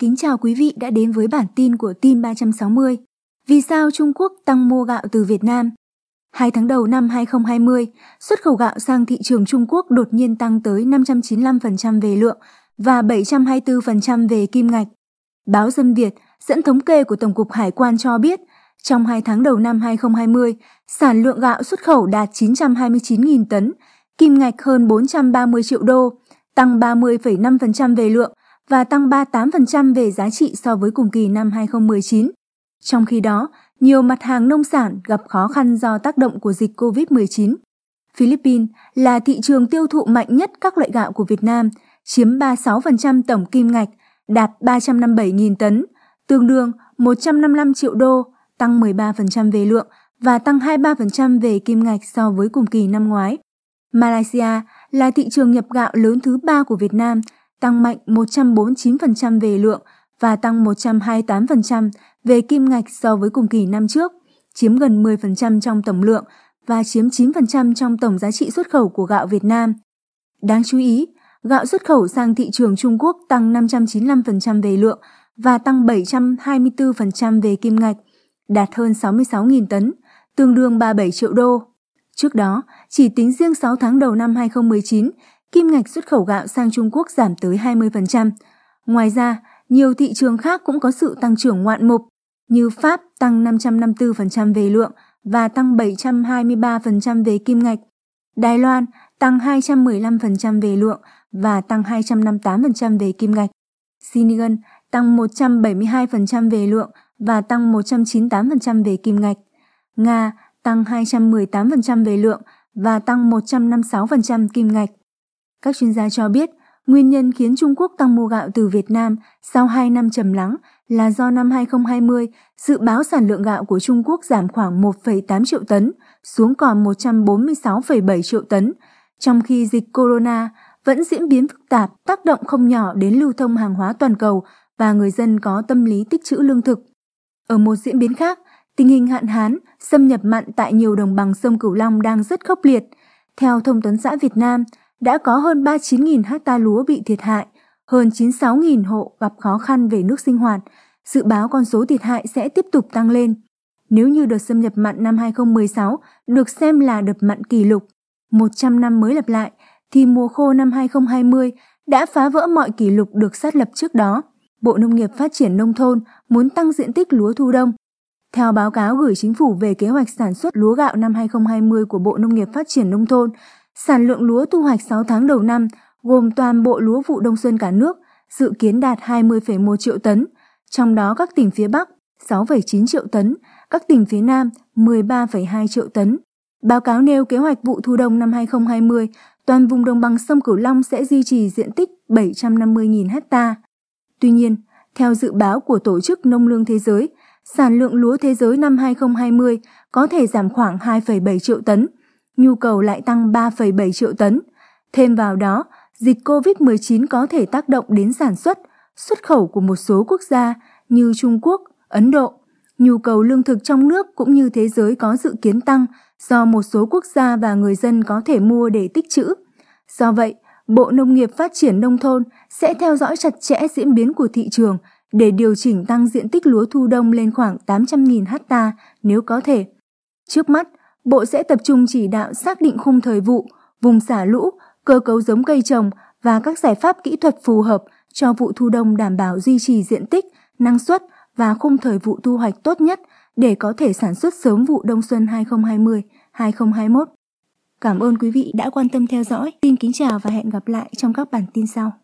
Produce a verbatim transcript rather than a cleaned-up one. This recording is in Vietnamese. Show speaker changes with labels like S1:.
S1: kính chào quý vị đã đến với bản tin của Tin ba trăm sáu mươi. Vì sao Trung Quốc tăng mua gạo từ Việt Nam? Hai tháng đầu năm hai không hai không, xuất khẩu gạo sang thị trường Trung Quốc đột nhiên tăng tới năm trăm chín mươi lăm phần trăm về lượng và bảy trăm hai mươi tư phần trăm về kim ngạch. Báo Dân Việt dẫn thống kê của Tổng cục Hải quan cho biết, trong hai tháng đầu năm hai không hai không, sản lượng gạo xuất khẩu đạt chín trăm hai mươi chín nghìn tấn, kim ngạch hơn bốn trăm ba mươi triệu đô, tăng ba mươi phẩy năm phần trăm về lượng và tăng ba mươi tám phần trăm về giá trị so với cùng kỳ năm hai không một chín. Trong khi đó, nhiều mặt hàng nông sản gặp khó khăn do tác động của dịch covid mười chín. Philippines là thị trường tiêu thụ mạnh nhất các loại gạo của Việt Nam, chiếm ba mươi sáu phần trăm tổng kim ngạch, đạt ba trăm năm mươi bảy nghìn tấn, tương đương một trăm năm mươi lăm triệu đô, tăng mười ba phần trăm về lượng và tăng hai mươi ba phần trăm về kim ngạch so với cùng kỳ năm ngoái. Malaysia là thị trường nhập gạo lớn thứ ba của Việt Nam, tăng mạnh một trăm bốn mươi chín phần trăm về lượng và tăng một trăm hai mươi tám phần trăm về kim ngạch so với cùng kỳ năm trước, chiếm gần mười phần trăm trong tổng lượng và chiếm chín phần trăm trong tổng giá trị xuất khẩu của gạo Việt Nam. Đáng chú ý, gạo xuất khẩu sang thị trường Trung Quốc tăng năm trăm chín mươi lăm phần trăm về lượng và tăng bảy trăm hai mươi tư phần trăm về kim ngạch, đạt hơn sáu mươi sáu nghìn tấn, tương đương ba mươi bảy triệu đô. Trước đó, chỉ tính riêng sáu tháng đầu năm hai không một chín, kim ngạch xuất khẩu gạo sang Trung Quốc giảm tới hai mươi phần trăm. Ngoài ra, nhiều thị trường khác cũng có sự tăng trưởng ngoạn mục, như Pháp tăng năm trăm năm mươi tư phần trăm về lượng và tăng bảy trăm hai mươi ba phần trăm về kim ngạch. Đài Loan tăng hai trăm mười lăm phần trăm về lượng và tăng hai trăm năm mươi tám phần trăm về kim ngạch. Senegal tăng một trăm bảy mươi hai phần trăm về lượng và tăng một trăm chín mươi tám phần trăm về kim ngạch. Nga tăng hai trăm mười tám phần trăm về lượng và tăng một trăm năm mươi sáu phần trăm kim ngạch. Các chuyên gia cho biết, nguyên nhân khiến Trung Quốc tăng mua gạo từ Việt Nam sau hai năm trầm lắng là do năm hai không hai không, dự báo sản lượng gạo của Trung Quốc giảm khoảng một phẩy tám triệu tấn xuống còn một trăm bốn mươi sáu phẩy bảy triệu tấn, trong khi dịch corona vẫn diễn biến phức tạp, tác động không nhỏ đến lưu thông hàng hóa toàn cầu và người dân có tâm lý tích trữ lương thực. Ở một diễn biến khác, tình hình hạn hán, xâm nhập mặn tại nhiều đồng bằng sông Cửu Long đang rất khốc liệt. Theo Thông tấn xã Việt Nam, đã có hơn ba mươi chín nghìn ha lúa bị thiệt hại, hơn chín mươi sáu nghìn hộ gặp khó khăn về nước sinh hoạt. Dự báo con số thiệt hại sẽ tiếp tục tăng lên. Nếu như đợt xâm nhập mặn năm hai không một sáu được xem là đợt mặn kỷ lục, một trăm năm mới lặp lại, thì mùa khô năm hai không hai không đã phá vỡ mọi kỷ lục được xác lập trước đó. Bộ Nông nghiệp Phát triển Nông thôn muốn tăng diện tích lúa thu đông. Theo báo cáo gửi Chính phủ về kế hoạch sản xuất lúa gạo năm hai không hai không của Bộ Nông nghiệp Phát triển Nông thôn, sản lượng lúa thu hoạch sáu tháng đầu năm gồm toàn bộ lúa vụ đông xuân cả nước dự kiến đạt hai mươi phẩy một triệu tấn, trong đó các tỉnh phía Bắc sáu phẩy chín triệu tấn, các tỉnh phía Nam mười ba phẩy hai triệu tấn. Báo cáo nêu kế hoạch vụ thu đông năm hai không hai không, toàn vùng đồng bằng sông Cửu Long sẽ duy trì diện tích bảy trăm năm mươi nghìn ha. Tuy nhiên, theo dự báo của Tổ chức Nông lương Thế giới, sản lượng lúa thế giới năm hai không hai không có thể giảm khoảng hai phẩy bảy triệu tấn, nhu cầu lại tăng ba phẩy bảy triệu tấn. Thêm vào đó, dịch covid mười chín có thể tác động đến sản xuất, xuất khẩu của một số quốc gia như Trung Quốc, Ấn Độ. Nhu cầu lương thực trong nước cũng như thế giới có dự kiến tăng do một số quốc gia và người dân có thể mua để tích trữ. Do vậy, Bộ Nông nghiệp Phát triển Nông thôn sẽ theo dõi chặt chẽ diễn biến của thị trường để điều chỉnh tăng diện tích lúa thu đông lên khoảng tám trăm nghìn ha nếu có thể. Trước mắt, Bộ sẽ tập trung chỉ đạo xác định khung thời vụ, vùng xả lũ, cơ cấu giống cây trồng và các giải pháp kỹ thuật phù hợp cho vụ thu đông đảm bảo duy trì diện tích, năng suất và khung thời vụ thu hoạch tốt nhất để có thể sản xuất sớm vụ đông xuân hai không hai không hai không hai mốt. Cảm ơn quý vị đã quan tâm theo dõi. Xin kính chào và hẹn gặp lại trong các bản tin sau.